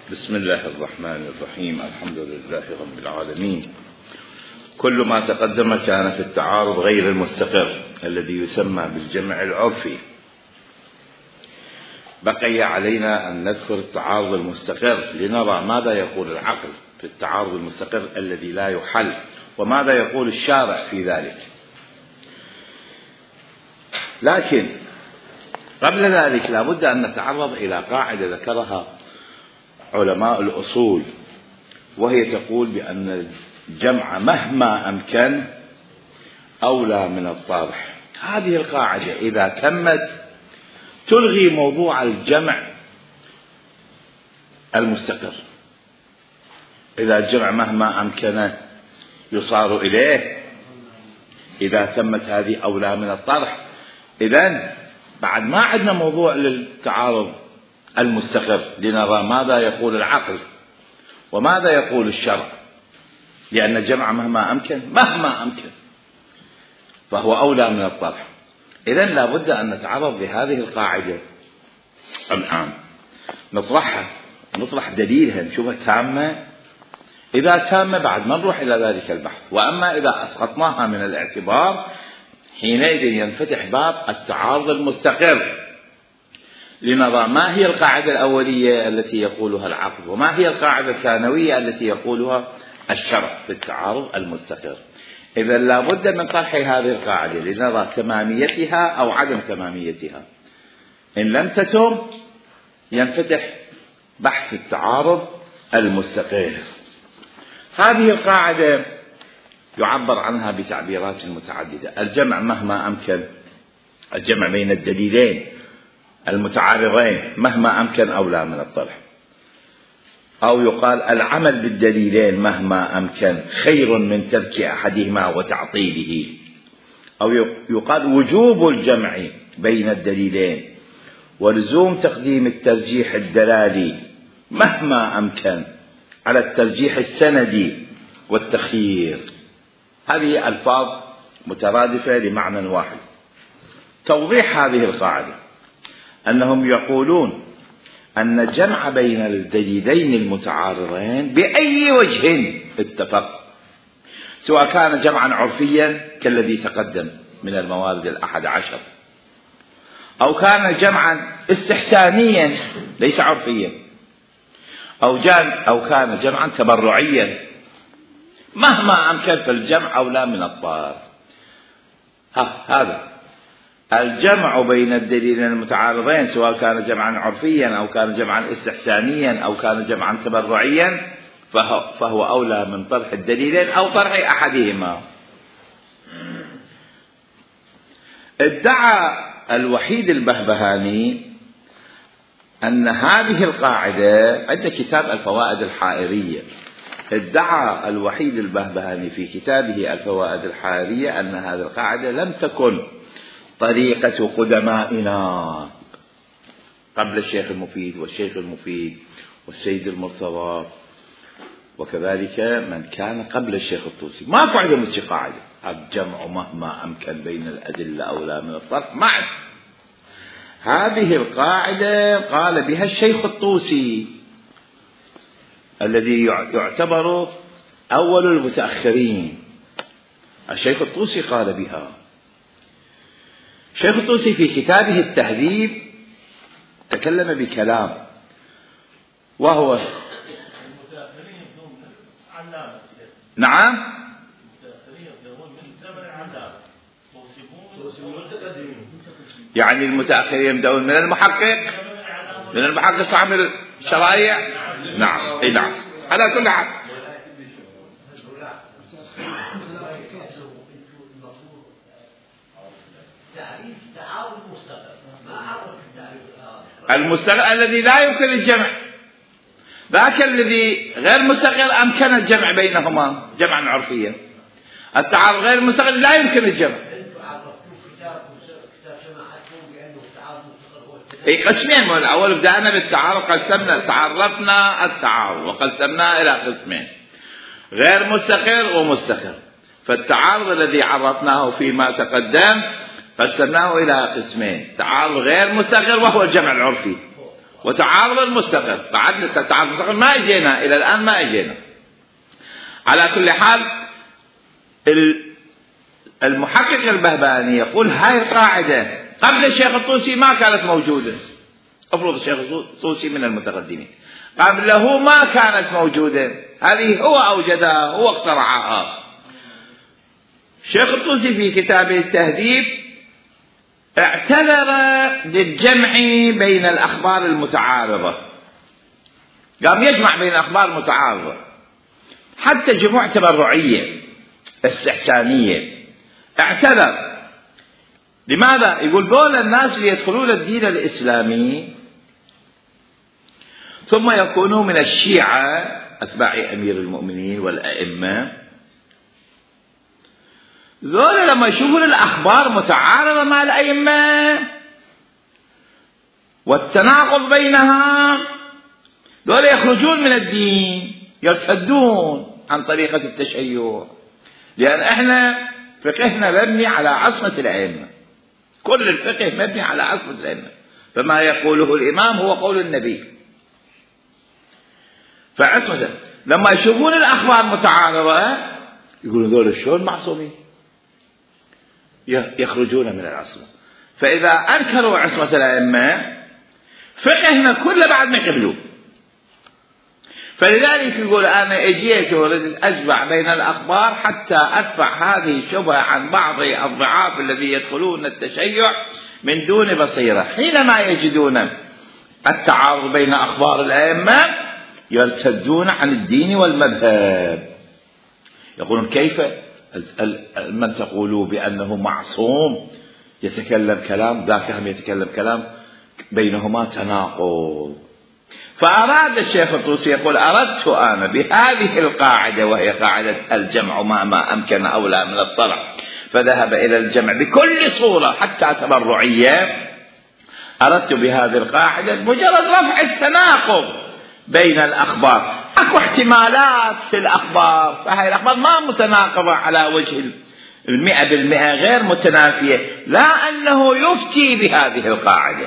بسم الله الرحمن الرحيم. الحمد لله رب العالمين. كل ما تقدم كان في التعارض غير المستقر الذي يسمى بالجمع العرفي. بقي علينا أن نذكر التعارض المستقر لنرى ماذا يقول العقل في التعارض المستقر الذي لا يحل، وماذا يقول الشارع في ذلك. لكن قبل ذلك لا بد أن نتعرض إلى قاعدة ذكرها علماء الأصول، وهي تقول بأن الجمع مهما أمكن أولى من الطرح. هذه القاعدة إذا تمت تلغي موضوع الجمع المستقر. إذا الجمع مهما أمكن يصار إليه، إذا تمت هذه أولى من الطرح، إذن بعد ما عندنا موضوع للتعارض المستقر لنرى ماذا يقول العقل وماذا يقول الشرع، لأن الجمع مهما أمكن فهو أولى من الطرح. إذن لا بد أن نتعرض لهذه القاعدة الآن، نطرح دليلها، نشوفها تامة. إذا تامة بعد ما نروح إلى ذلك البحث، وأما إذا أسقطناها من الاعتبار حينئذ ينفتح باب التعارض المستقر لنرى ما هي القاعدة الأولية التي يقولها العقل وما هي القاعدة الثانوية التي يقولها الشرع في التعارض المستقر. إذا لا بد من طرح هذه القاعدة لنرى تماميتها أو عدم تماميتها. إن لم تتم ينفتح بحث التعارض المستقر. هذه القاعدة يعبر عنها بتعبيرات متعددة. الجمع مهما أمكن، الجمع بين الدليلين المتعارضين مهما أمكن أولى من الطرح، أو يقال العمل بالدليلين مهما أمكن خير من ترك أحدهما وتعطيله، أو يقال وجوب الجمع بين الدليلين ولزوم تقديم الترجيح الدلالي مهما أمكن على الترجيح السندي والتخيير. هذه ألفاظ مترادفة لمعنى واحد. توضيح هذه القاعدة أنهم يقولون أن الجمع بين الدليلين المتعارضين بأي وجه اتفق، سواء كان جمعا عرفيا كالذي تقدم من الموارد 11، أو كان جمعا استحسانيا ليس عرفيا، أو كان جمعا تبرعيا، مهما أمكن فالجمع أولى من الطرح. هذا الجمع بين الدليلين المتعارضين سواء كان جمعا عرفيا أو كان جمعا استحسانيا أو كان جمعا تبرعيا فهو أولى من طرح الدليلين أو طرح أحدهما. ادعى الوحيد البهبهاني أن هذه القاعدة عند كتاب الفوائد الحائرية، ادعى الوحيد البهبهاني في كتابه الفوائد الحائرية أن هذه القاعدة لم تكن طريقة قدمائنا قبل الشيخ المفيد والشيخ المفيد والسيد المرتضى، وكذلك من كان قبل الشيخ الطوسي. ما عندهم قاعدة الجمع مهما أمكن بين الأدلة أولى من الطرح. معه هذه القاعدة قال بها الشيخ الطوسي الذي يعتبر أول المتأخرين. الشيخ الطوسي قال بها. الشيخ الطوسي في كتابه التهذيب تكلم بكلام، وهو نعم يعني المتأخرين يبدأون من المحقق صاحب الشرائع. نعم اي نعم. على كل حال المستقر الذي لا يمكن الجمع، ذاك الذي غير مستقر أمكن الجمع بينهما جمعا عرفيا. التعارض غير مستقر لا يمكن الجمع. اي قسمين. الأول بدأنا بالتعارض، تعرفنا التعارض وقسمناه إلى قسمين، غير مستقر ومستقر. فالتعارض الذي عرفناه فيما تقدم قسمناه إلى قسمين: تعارض غير مستقر وهو الجمع العرفي، وتعارض المستقر. بعد لسه تعارض المستقر ما اجينا الى الان، ما اجينا. على كل حال المحقق البهبهاني يقول هاي القاعدة قبل الشيخ الطوسي ما كانت موجودة. افرض الشيخ الطوسي من المتقدمين، قبله ما كانت موجودة، هذه هو أوجدها، هو اخترعها. الشيخ الطوسي في كتابه التهذيب اعتذر للجمع بين الأخبار المتعارضة، قام يجمع بين الأخبار المتعارضة حتى جموع تبرعية استحسانية، اعتذر. لماذا؟ يقول دول الناس اللي يدخلون الدين الإسلامي ثم يكونوا من الشيعة أتباع أمير المؤمنين والأئمة، ذولا لما يشوفون الأخبار متعارضة مع الأئمة والتناقض بينها، ذولا يخرجون من الدين، يرتدون عن طريقة التشيع، لأن احنا فقهنا مبني على عصمة الأئمة، كل الفقه مبني على عصمة الأئمة، فما يقوله الإمام هو قول النبي. فعصمة لما يشوفون الأخبار متعارضة يقولون ذول شلون معصومين، يخرجون من العصمة. فإذا أنكروا عصمة الأئمة فقهنا كله بعد ما يقبلوه. فلذلك يقول أنا اجيت وردت أجمع بين الأخبار حتى أدفع هذه الشبهة عن بعض الضعاف الذي يدخلون التشيع من دون بصيرة، حينما يجدون التعارض بين أخبار الأئمة يرتدون عن الدين والمذهب. يقولون كيف من تقولوا بأنه معصوم يتكلم كلام، ذاك هم يتكلم كلام، بينهما تناقض. فأراد الشيخ الطوسي يقول أردت أنا بهذه القاعدة، وهي قاعدة الجمع ما أمكن أولى من الطلع، فذهب إلى الجمع بكل صورة حتى تبرعية. أردت بهذه القاعدة مجرد رفع التناقض بين الأخبار. أكو احتمالات في الأخبار، فهذه الأخبار ما متناقضة على وجه 100%، غير متنافية، لا أنه يفتي بهذه القاعدة.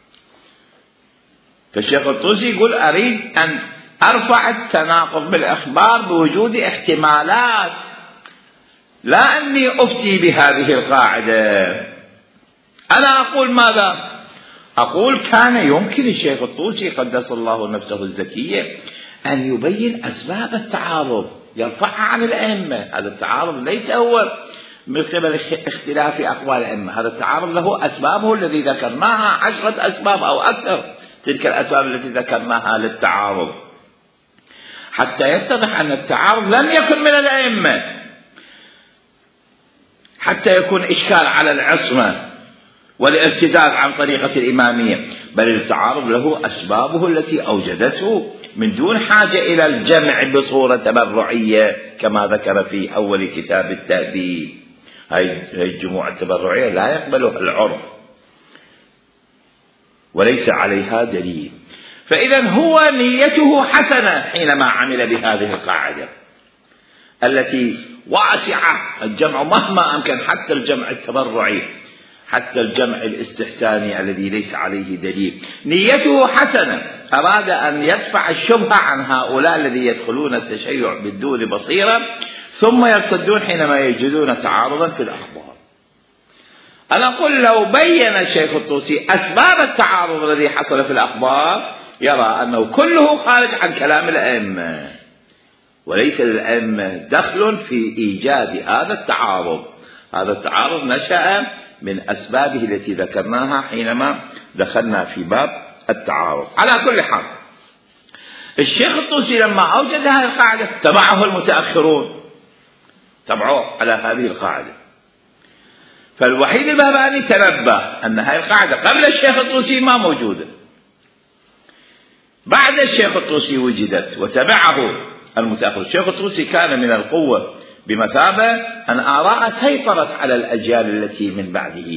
فالشيخ الطوسي يقول أريد أن أرفع التناقض بالأخبار بوجود احتمالات، لا أني أفتي بهذه القاعدة. أنا أقول ماذا؟ أقول كان يمكن الشيخ الطوسي قدس الله نفسه الزكية أن يبين أسباب التعارض، يرفعها عن الأئمة. هذا التعارض ليس هو من قبل اختلاف أقوال الأئمة، هذا التعارض له أسبابه الذي ذكرناها 10 أسباب أو أكثر، تلك الأسباب التي ذكرناها للتعارض، حتى يتضح أن التعارض لم يكن من الأئمة حتى يكون إشكال على العصمة والارتداد عن طريقة الإمامية، بل التعارض له أسبابه التي أوجدته من دون حاجة إلى الجمع بصورة تبرعية كما ذكر في أول كتاب التهذيب. هاي الجموع التبرعية لا يقبلها العرف وليس عليها دليل. فإذا هو نيته حسنة حينما عمل بهذه القاعدة التي واسعة، الجمع مهما أمكن، حتى الجمع التبرعي، حتى الجمع الاستحساني الذي ليس عليه دليل. نيته حسنة، أراد أن يدفع الشبهة عن هؤلاء الذين يدخلون التشيع بدون بصيرة ثم يرتدون حينما يجدون تعارضا في الأخبار. أنا أقول لو بين الشيخ الطوسي أسباب التعارض الذي حصل في الأخبار يرى أنه كله خارج عن كلام الأئمة، وليس للأئمة دخل في إيجاد هذا التعارض. هذا التعارض نشأ من أسبابه التي ذكرناها حينما دخلنا في باب التعارض. على كل حال الشيخ الطوسي لما أوجد هذه القاعدة تبعه المتأخرون، تبعوه على هذه القاعدة. فالوحيد البهبهاني تنبه أن هذه القاعدة قبل الشيخ الطوسي ما موجودة، بعد الشيخ الطوسي وجدت وتبعه المتأخر. الشيخ الطوسي كان من القوة بمثابة أن آراء سيطرت على الأجيال التي من بعده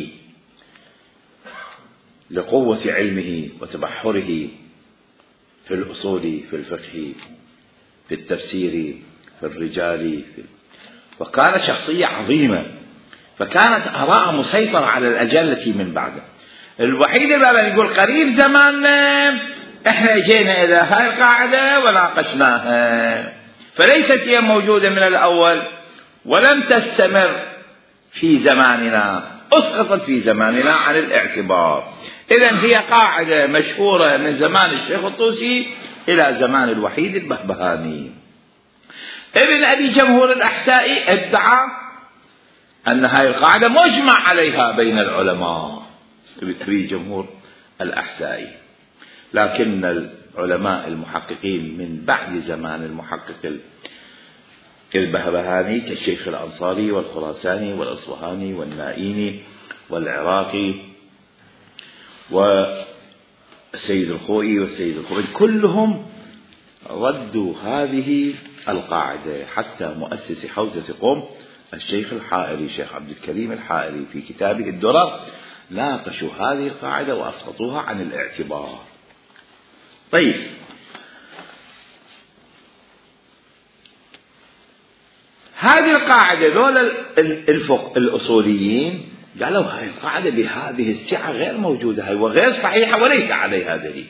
لقوة علمه وتبحره في الأصول، في الفقه، في التفسير، في الرجال، وكان شخصية عظيمة، فكانت آراء مسيطرة على الأجيال التي من بعده. الوحيد اللي يقول قريب زماننا احنا جينا إلى هاي القاعدة وناقشناها، فليست هي موجودة من الأول ولم تستمر في زماننا، أسقطت في زماننا عن الاعتبار. إذن هي قاعدة مشهورة من زمان الشيخ الطوسي إلى زمان الوحيد البهبهاني. ابن أبي جمهور الأحسائي ادعى أن هذه القاعدة مجمع عليها بين العلماء، ابن أبي جمهور الأحسائي، لكن العلماء المحققين من بعد زمان المحقق البهبهاني كالشيخ الأنصاري والخراساني والأصبهاني والنائيني والعراقي والسيد الخوئي والسيد الخوئي كلهم ردوا هذه القاعدة، حتى مؤسس حوزة قم الشيخ الحائري الشيخ عبد الكريم الحائري في كتابه الدرر ناقشوا هذه القاعدة وأسقطوها عن الاعتبار. طيب، هذه القاعدة دول الأصوليين قالوا هذه القاعدة بهذه السعة غير موجودة وغير صحيحة وليس عليها دليل.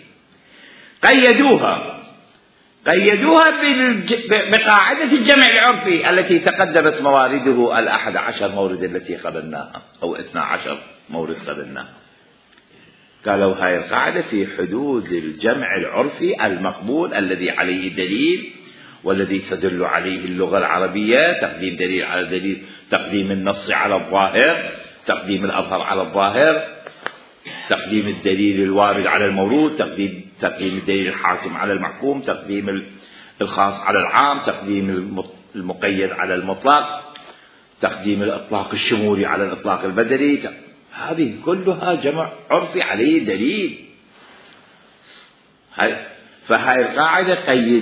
قيدوها بقاعدة الجمع العرفي التي تقدمت موارده 11 مورد التي قبلناها أو 12 مورد قبلناها. قالوا هاي القاعدة في حدود الجمع العرفي المقبول الذي عليه دليل والذي تدل عليه اللغة العربية، تقديم دليل على دليل، تقديم النص على الظاهر، تقديم الأظهر على الظاهر، تقديم الدليل الوارد على المورود، تقديم الدليل الحاكم على المحكوم، تقديم الخاص على العام، تقديم المقيد على المطلق، تقديم الإطلاق الشمولي على الإطلاق البدري. هذه كلها جمع عرفي عليه دليل. فهاي القاعدة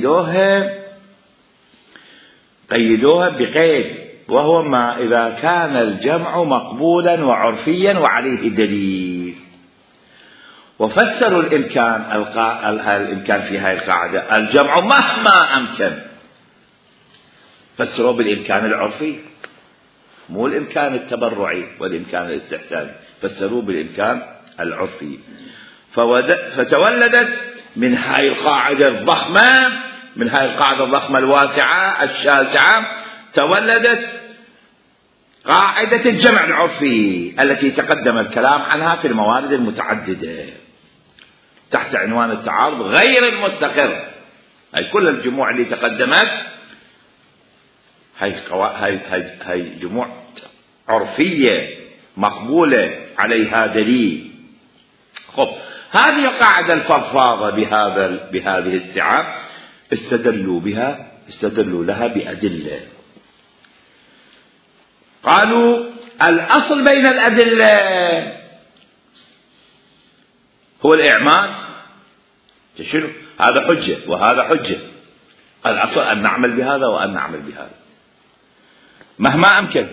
قيدوها بقيد، وهو ما إذا كان الجمع مقبولا وعرفيا وعليه دليل. وفسروا الإمكان في هاي القاعدة الجمع مهما أمكن، فسروا بالإمكان العرفي مو الإمكان التبرعي والإمكان الاستحساني، فسروا بالإمكان العرفي. فتولدت من هاي القاعدة الضخمة، من هاي القاعدة الضخمة الواسعة الشاسعة، تولدت قاعدة الجمع العرفي التي تقدم الكلام عنها في الموارد المتعددة تحت عنوان التعارض غير المستقر. هاي كل الجموع اللي تقدمت هاي جموع عرفية مقبولة عليها دليل. خب، هذه القاعدة الفضفاضة بهذه السعة استدلوا لها بأدلة. قالوا الأصل بين الأدلة هو الإعمال. شنو؟ هذا حجة وهذا حجة، الأصل أن نعمل بهذا وأن نعمل بهذا مهما أمكن.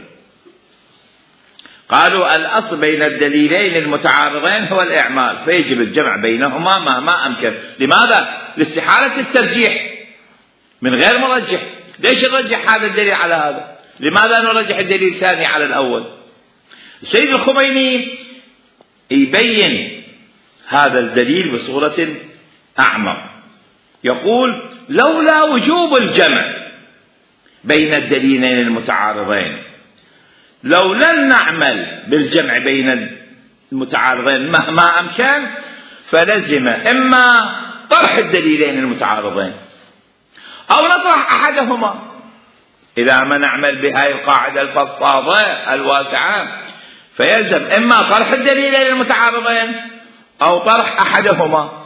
قالوا الأصل بين الدليلين المتعارضين هو الإعمال، فيجب الجمع بينهما مهما أمكن. لماذا؟ لاستحالة الترجيح من غير مرجح. ليش نرجح هذا الدليل على هذا؟ لماذا نرجح الدليل الثاني على الأول؟ السيد الخميني يبين هذا الدليل بصورة أعمق، يقول لولا وجوب الجمع بين الدليلين المتعارضين، لو لم نعمل بالجمع بين المتعارضين مهما أمكن، فلزم إما طرح الدليلين المتعارضين أو نطرح أحدهما. إذا ما نعمل بهذه القاعدة الفضفاضة الواسعة فيلزم إما طرح الدليلين المتعارضين أو طرح أحدهما.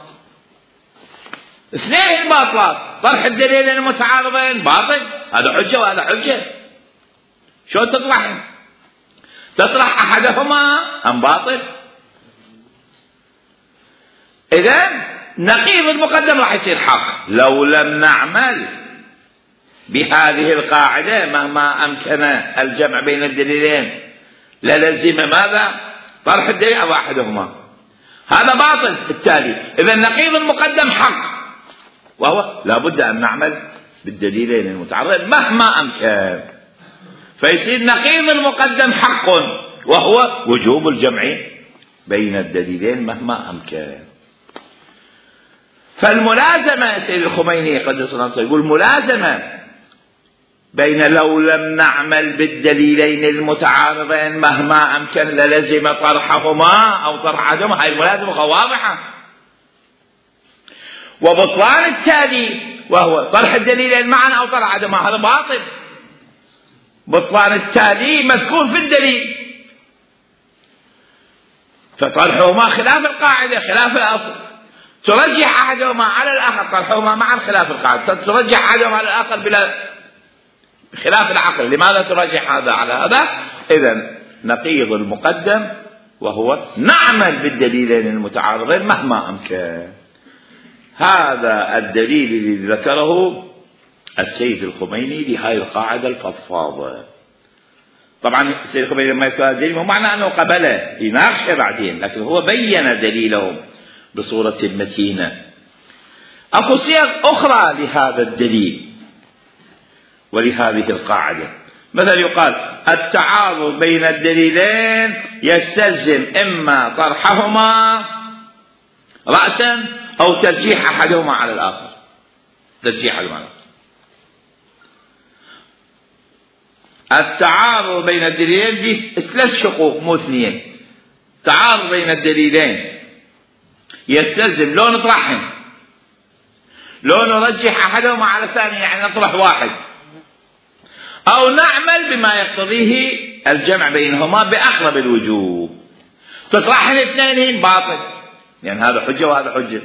اثنين باطلات، طرح الدليلين المتعارضين باطل، هذا حجة وهذا حجة، شو تطرح أحدهما أم باطل؟ إذن نقيض المقدم راح يصير حق. لو لم نعمل بهذه القاعدة مهما أمكن الجمع بين الدليلين للزم ماذا؟ طرح الدليل أو أحدهما، هذا باطل. بالتالي إذا نقيض المقدم حق، وهو لا بد أن نعمل بالدليلين المتعارضين مهما أمكن، فيصير نقيض المقدم حق، وهو وجوب الجمع بين الدليلين مهما أمكن. فالملازمة سيد الخميني قدس الله سره يقول ملازمة بين لو لم نعمل بالدليلين المتعارضين مهما أمكن للزم طرحهما أو طرح أحدهما. هاي الملازمة واضحة. وبطلان التالي وهو طرح الدليلين معا أو طرح أحدهما هذا باطل. بطلان التالي مذكور في الدليل، فطرحهما خلاف القاعدة خلاف الأصل. ترجح أحدهما على الآخر، طرحهما معا خلاف القاعدة، ترجح أحدهما على الآخر بلا خلاف العقل. لماذا ترجح هذا على هذا؟ إذن نقيض المقدم وهو نعمل بالدليلين المتعارضين مهما أمكن. هذا الدليل الذي ذكره السيد الخميني لهذه القاعدة الفضفاضة. طبعا السيد الخميني لما يذكر الدليل مو معنى أنه قبله يناقشه بعدين، لكن هو بين دليلهم بصورة متينة. أكو صيغ أخرى لهذا الدليل ولهذه القاعدة. مثلا يقال التعارض بين الدليلين يستلزم إما طرحهما رأسا أو ترجيح أحدهما على الآخر. ترجيح المعنى التعارض بين الدليلين دي ثلاث شقوق مو اثنين. تعارض بين الدليلين يستلزم لو نطرحهم، لو نرجح أحدهما على الثاني، يعني نطرح واحد، أو نعمل بما يقتضيه الجمع بينهما بأقرب الوجوه. تطرحهم اثنين باطل، يعني هذا حجة وهذا حجة،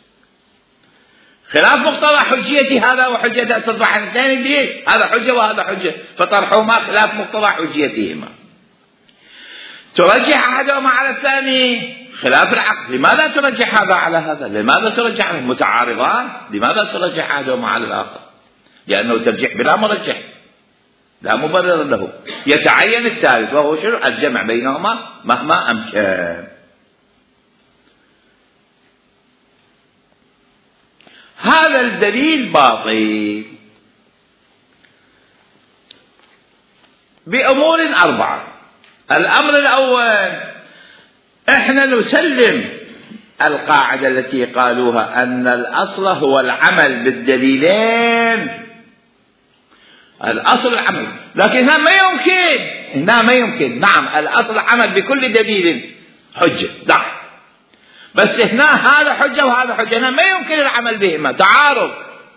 خلاف مقتضى حجية هذا وحجة تطرح الاثنين دي، هذا حجة وهذا حجة، فطرحهما خلاف مقتضى حجيتهما. ترجح أحدهما على الثاني خلاف العقل. لماذا ترجح هذا على هذا؟ لماذا ترجح متعارضان؟ لماذا ترجح أحدهما على الآخر؟ لأنه ترجح بلا مرجح، لا مبرر له. يتعين الثالث وهو شنو؟ الجمع بينهما مهما أمكن. هذا الدليل باطل بأمور أربعة. الأمر الأول، احنا نسلم القاعدة التي قالوها أن الأصل هو العمل بالدليلين، الأصل العمل، لكن هنا ما يمكن. نعم الأصل العمل بكل دليل حجة، نعم، بس هنا هذا حجة وهذا حجة، هنا ما يمكن العمل بهما، تعارض.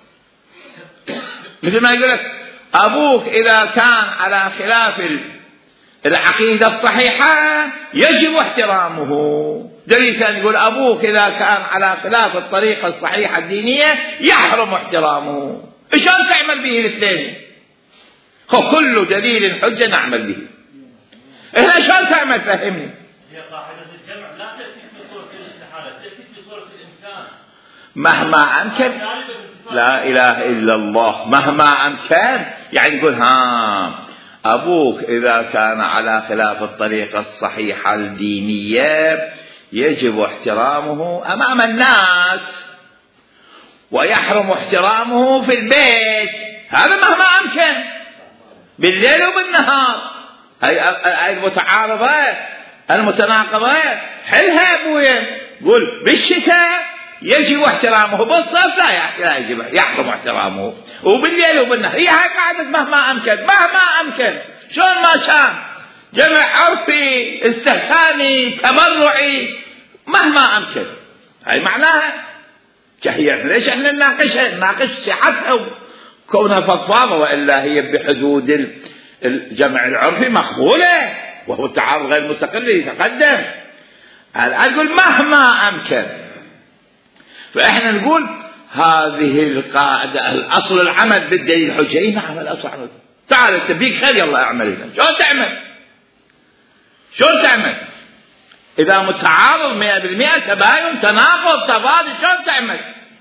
مثل ما يقول لك أبوك إذا كان على خلاف العقيدة الصحيحة يجب احترامه. دليل ثاني يقول أبوك إذا كان على خلاف الطريقة الصحيحة الدينية يحرم احترامه. شلون تعمل به الاثنين؟ كل دليل حجة نعمل به. هنا شلون تعمل؟ فهمني. هي قاعدة الجمع لا تأتي في صورة الاستحالة، تأتي في صورة الإمكان مهما أمكن. لا إله إلا الله. مهما أمكن يعني يقول أبوك إذا كان على خلاف الطريقة الصحيحة الدينية يجب احترامه أمام الناس ويحرم احترامه في البيت. هذا مهما أمكن، بالليل وبالنهار. هاي المتعارضات المتناقضات حلها أبويا. قول بالشتاء يجب احترامه، بالصيف لا يجب يحرم احترامه، وبالليل وبالنهار. هي هاي قاعدة مهما أمكن. مهما أمكن شلون ما شان، جمع عرفي استحساني تبرعي، مهما أمكن. هاي معناها هي ليش احنا نناقش صحتها كونها فضفاضة، وإلا هي بحدود الجمع العرفي مقبولة، وهو التعارض غير مستقل يتقدم. الآن أقول مهما أمكن، فإحنا نقول هذه القاعدة الأصل العمل بالدليل حجة. نعم الأصل عمل. تعال أنت بيك خير يلا أعمل هنا. شلون تعمل؟ إذا متعارض 100% تباين تناقض تضاد، شلون تعمل؟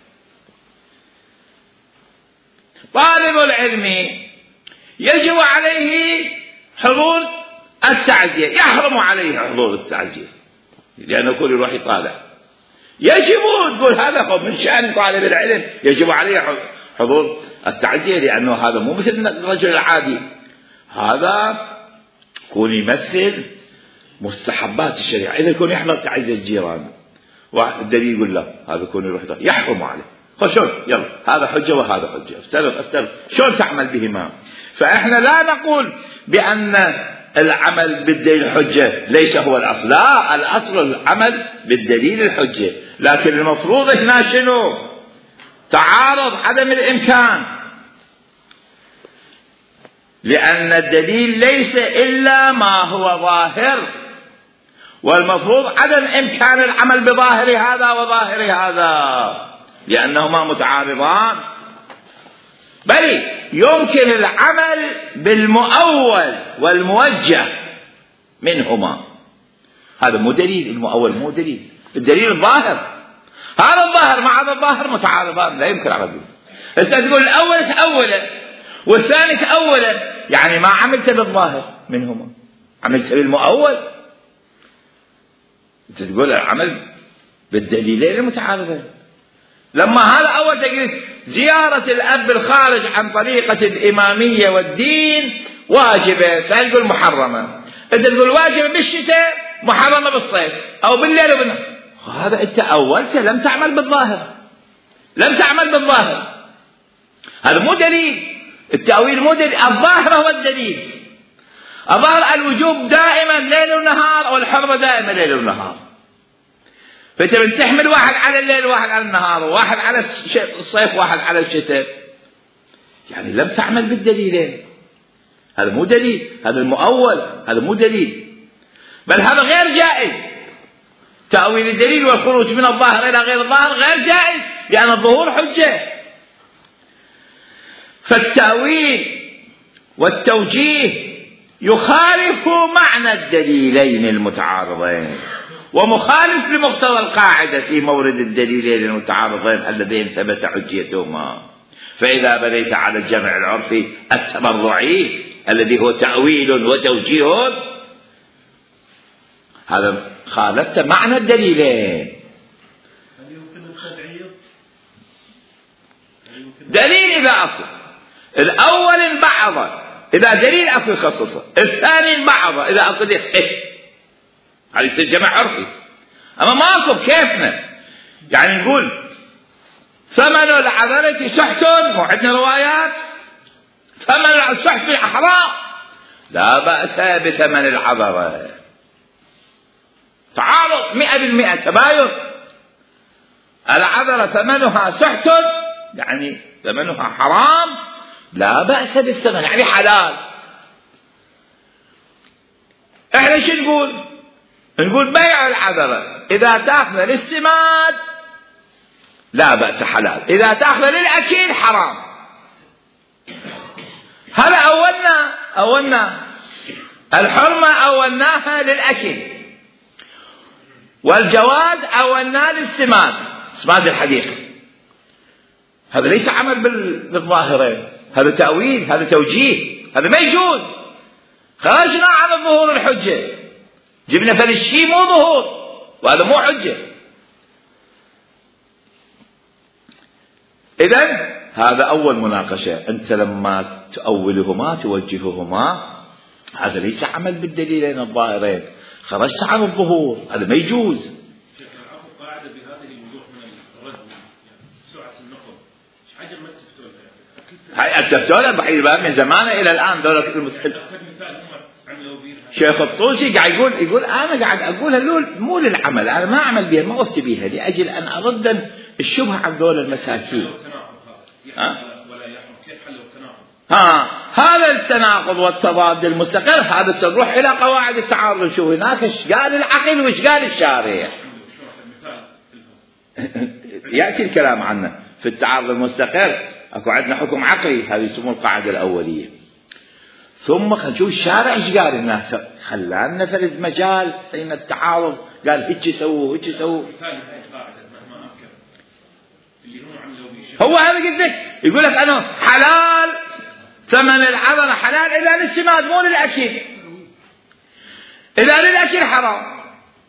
طالب العلم يجب عليه حضور التعزية، يحرم عليه حضور التعزية لأنه كل يروح يطالع. يجب تقول هذا هو من شأن طالب العلم، يجب عليه حضور التعزية لأنه هذا مو مثل الرجل العادي، هذا يكون يمثل مستحبات الشريعة. إذا يكون يحضر تعزية الجيران الدليل يقول لا هذا يكون يروح يحرم عليه. شلون؟ يلا هذا حجة وهذا حجة، استلم شلون تعمل بهما؟ فإحنا لا نقول بأن العمل بالدليل الحجة ليس هو الأصل، لا، الأصل العمل بالدليل الحجة، لكن المفروض هنا شنو؟ تعارض عدم الإمكان، لأن الدليل ليس إلا ما هو ظاهر، والمفروض عدم إمكان العمل بظاهر هذا وظاهر هذا لأنهما متعارضان، بل يمكن العمل بالمؤول والموجه منهما. هذا مو دليل، المؤول مو دليل، الدليل الظاهر، هذا الظاهر مع هذا الظاهر متعارضان، لا يمكن عمل به. هسه تقول الأول تأوله والثاني تأوله، يعني ما عملت بالظاهر منهما، عملت بالمؤول. انت تقول العمل بالدليلين المتعارضين. لما هذا أول تقول زيارة الأب بالخارج عن طريقة الإمامية والدين واجبة، فتقول محرمة. أنت تقول واجبة بالشتاء محرمة بالصيف أو بالليل وبالنهار، هذا أنت أولت لم تعمل بالظاهر، لم تعمل بالظاهر، هذا مو دليل، التأويل مو دليل، الظاهر هو الدليل. الظاهر الوجوب دائما ليل ونهار والحرمة دائما ليل ونهار، فأنت بتحمل واحد على الليل وواحد على النهار وواحد على الصيف وواحد على الشتاء، يعني لم تعمل بالدليلين، هذا مو دليل، هذا المؤول، هذا مو دليل، بل هذا غير جائز. تأويل الدليل والخروج من الظاهر إلى غير الظاهر غير جائز، لأن الظهور حجة. فالتأويل والتوجيه يخالف معنى الدليلين المتعارضين، ومخالف لمقتضى القاعدة في مورد الدليلين المتعارضين اللذين ثبت حجيتهما. فإذا بنيت على الجمع العرفي التبرعي الذي هو تأويل وتوجيه، هذا خالفت معنى الدليلين. هل يمكن التبعيض؟ دليل إذا أصل الأول انبعض إذا دليل أصل خصصه، الثاني انبعض إذا أصل هذا يصير جمع عرفي. أما ماكو كيفنا، يعني نقول ثمن العذلة سحت، مو عندنا روايات ثمن السحت حرام، لا بأس بثمن العذلة، تعارض 100% تباين. العذلة ثمنها سحت يعني ثمنها حرام، لا بأس بالثمن يعني حلال. احنا شو نقول؟ نقول بيع العذرة إذا تأخذ للسماد لا بأس حلال، إذا تأخذ للأكل حرام. هذا أولنا الحرمة أولناها للأكل، والجواز أولناه للسماد، سماد الحديقة. هذا ليس عمل بالظاهرين، هذا تأويل، هذا توجيه، هذا ما يجوز. خرجنا عن الظهور الحجة، جبنا فلشي مو ظهور، وهذا مو حجة. إذن هذا أول مناقشة، أنت لما تؤولهما توجههما هذا ليس عمل بالدليلين الظاهرين، خرجت عن الظهور، هذا ما يجوز. قاعدة بهذه الوضوح من الرد سرعة النقل، ايش حاجة ما تفتولها؟ هاي التفتولة بحيث من زمان إلى الآن دولة المتحدة. شيخ الطوسي قاعد يقول أنا قاعد أقولها مو للعمل، أنا ما أعمل بها، ما أفتي بها، لأجل أن أرد الشبهة عن دول المساكين. هذا التناقض والتضاد المستقر، هذا سنروح إلى قواعد التعارض، شوف هناك ايش قال العقل وايش قال الشارع. يأتي الكلام عنه في التعارض المستقر، اكو عندنا حكم عقلي، هذه يسموه القاعدة الأولية. ثم خلينا نشوف الشارع ايش قال الناس، خلانا نفرد مجال بين التعارض، قال هيك سووا هيك سووا. هو هذا قلت لك، يقول لك أنا حلال ثمن العذرة حلال إذا للسماد مو للأكل، إذا للأكل حرام.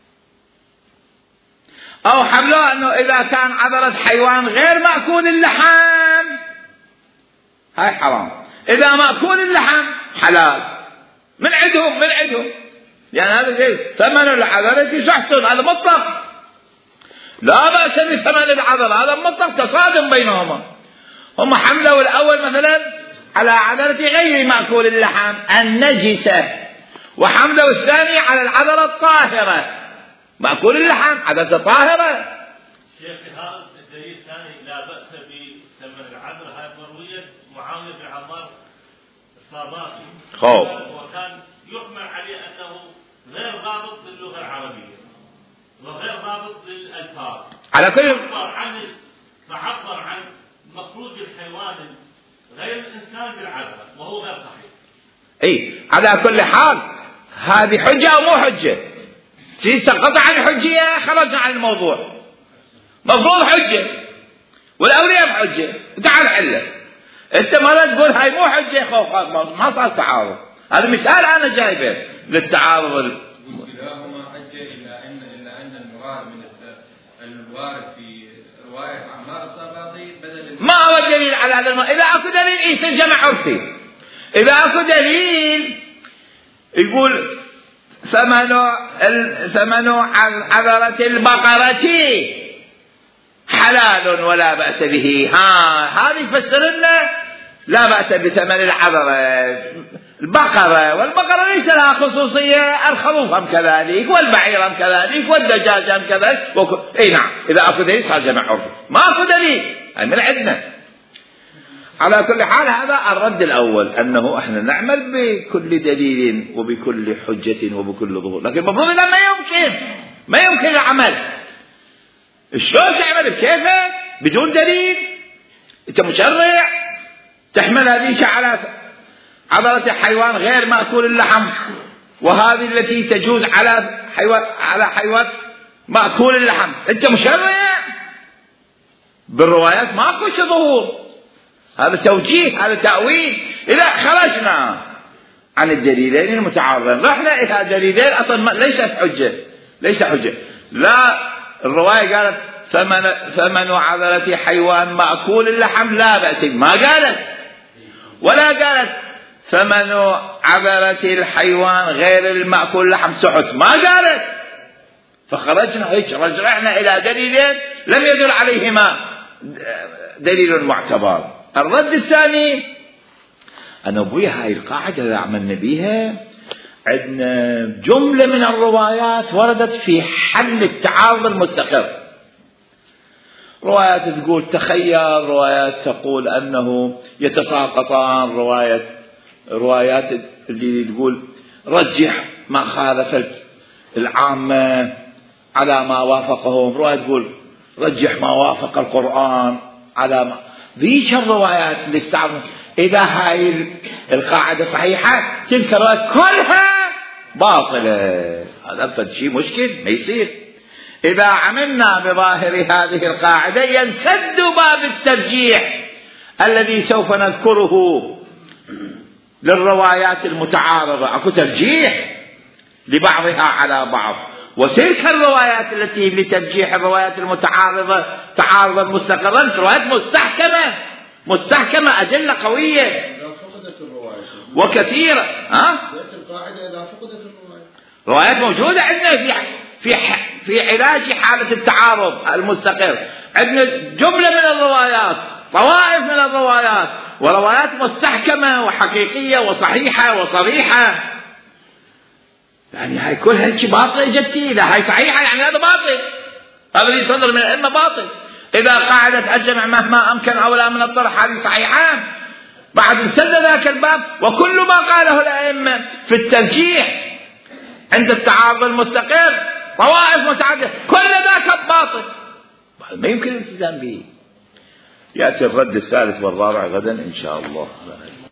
أو حملوه أنه إذا كان عذرة حيوان غير مأكول اللحم هاي حرام، إذا مأكول اللحم حلال. من عندهم يعني هذا زي ثمن العذرة سحت، هذا مطلق. لا بأس بثمن العذر، هذا مطلق تصادم بينهما. هم حملوا الأول مثلا على عذرة غير مأكول اللحم النجسة، وحملوا الثاني على العذرة الطاهرة مأكول اللحم عذرة طاهرة. شيخ هذا الدليل الثاني لا بأس بثمن العذر، هاي مروية معاوية بن عمار الصاباغي، وكان يحمل عليه أنه غير ضابط باللغة العربية وغير ضابط بالألفاظ، على كل فعبر عن مخروج الحيوان غير الإنسان بالعذر وهو غير صحيح. على كل حال هذه حجة أو مو حجة؟ سقط عن الحجية، خرجنا عن الموضوع. مفروض حجة والأولياء بحجة، وتعال حله. أنت مرة تقول هاي مو حجة، ما صار تعارض. هذا مثال أنا جايبه للتعارض. كلاهما حجة إلا أن المراد من الوارد في رواية عمار الصاباغي بدل ما هو الدليل على هذا إذا أكو دليل يصير جمع عرفي. إذا أكو دليل يقول ثمن عذرة البقرة حلال ولا بأس به، هذا يفسر لنا لا بأس بثمن العذرة البقرة، والبقرة ليس لها خصوصية، الخروف هم كذلك، والبعير هم كذلك، والدجاج هم كذلك. نعم، إذا أكو دليل صار جمع عرفي. ما أكو دليل من عندنا. على كل حال هذا الرد الأول، أنه إحنا نعمل بكل دليل وبكل حجة وبكل ظهور، لكن المفروض إذا ما يمكن العمل. شلون تعمل بكيفك بدون دليل؟ أنت مشرع تحمل هذه على عضلة حيوان غير مأكول اللحم، وهذه التي تجوز على حيوان مأكول اللحم. أنت مشرع بالروايات ماكو شيء ظهور، هذا توجيه، هذا تأويل. إذا خرجنا عن الدليلين المتعارضين رحنا إلى دليلين أصلا ليس حجة. لا، الرواية قالت ثمن عذرة حيوان مأكول اللحم لا بأس، ما قالت، ولا قالت ثمن عذرة الحيوان غير المأكول اللحم سحت، ما قالت. فخرجنا هيك، رجعنا إلى دليلين لم يدل عليهما دليل معتبر. الرد الثاني أنا أبويا هاي القاعدة اللي عملنا بيها عندنا جملة من الروايات وردت في حل التعارض المستقر. روايات تقول تخير، روايات تقول أنه يتساقطان، روايات اللي تقول رجح ما خالف العامة على ما وافقهم، روايات تقول رجح ما وافق القرآن على ما. ذيك الروايات اللي تعرف إذا هاي القاعدة صحيحة تلك الروايات كلها باطلة. هذا شيء مشكل ما يصير. إذا عملنا بظاهر هذه القاعدة ينسد باب الترجيح الذي سوف نذكره للروايات المتعارضة. أكو ترجيح لبعضها على بعض، وتلك الروايات التي لترجيح الروايات المتعارضة تعارضا مستقرا روايات مستحكمة أدلة قوية إذا فقدت الرواية وكثيرة. القاعدة إذا فقدت الرواية روايات موجودة عندنا في علاج حالة التعارض المستقر. عندنا جملة من الروايات، طوائف من الروايات، وروايات مستحكمة وحقيقية وصحيحة وصريحة. يعني هاي كلها هيك باطل جدتي، إذا هاي صحيحة يعني هذا باطل، هذا اللي يصدر من الأئمة باطل. إذا قاعدة الجمع مهما أمكن أولى من الطرح هذه صحيحة، بعد نسد ذاك الباب. وكل ما قاله الأئمة في الترجيح عند التعارض المستقر طوائف متعددة، كل ذاك باطل، ما يمكن الالتزام به. يأتي الرد الثالث والرابع غدا إن شاء الله.